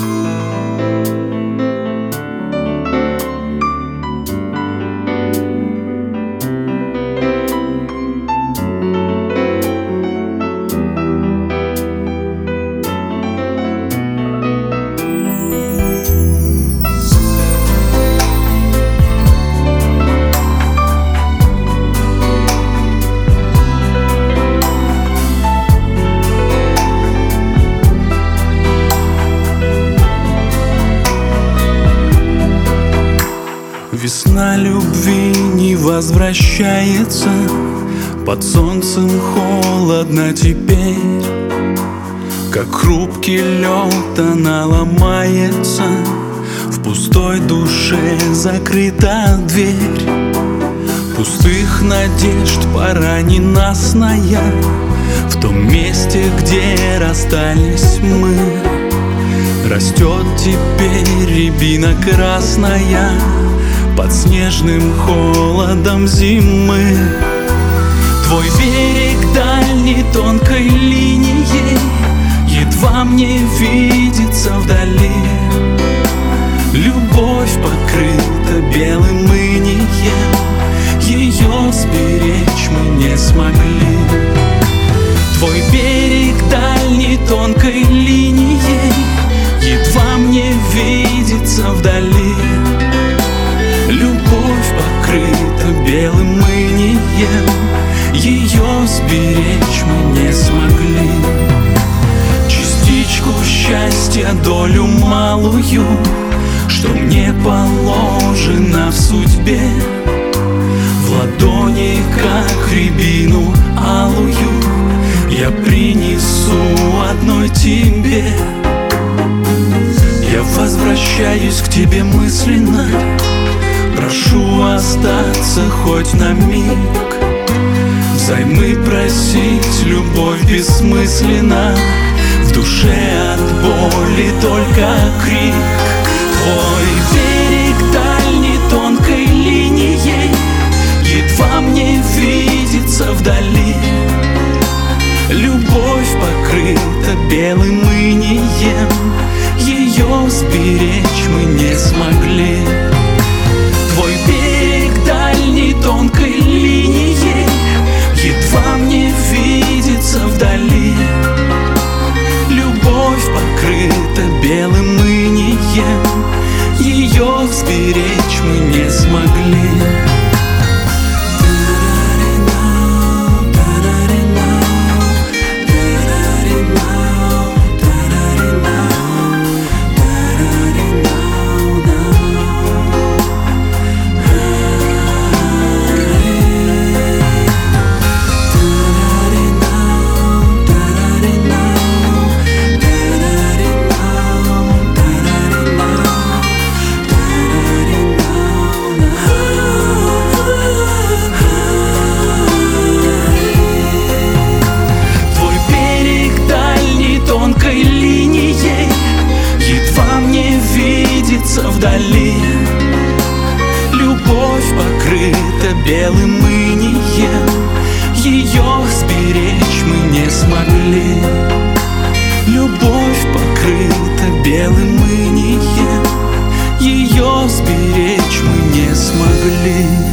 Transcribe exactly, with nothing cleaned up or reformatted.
Весна любви не возвращается, под солнцем холодно теперь. Как хрупкий лед она ломается, в пустой душе закрыта дверь. Пустых надежд пора ненастная, в том месте, где расстались мы. Растет теперь рябина красная под снежным холодом зимы. Твой берег дальний тонкой линией едва мне видится вдали. Любовь покрыта белым инием, ее сберечь мы не смогли. Твой берег дальний тонкой линией едва мне видится вдали. Любовь покрыта белым инием, ее сберечь мы не смогли. Частичку счастья, долю малую, что мне положено в судьбе, в ладони, как рябину алую, я принесу одной тебе. Я возвращаюсь к тебе мысленно, прошу остаться хоть на миг. Взаймы просить любовь бессмысленно, в душе от боли только крик. Твой берег дальний тонкой линией едва мне видится вдали. Любовь покрыта белым инием, ее сберечь мы не смогли. Твой берег дальний тонкой линией едва мне видится вдали. Любовь покрыта белым инием, ее сберечь мы не смогли. Вдали любовь покрыта белым инием, ее сберечь мы не смогли. Любовь покрыта белым инием, ее сберечь мы не смогли.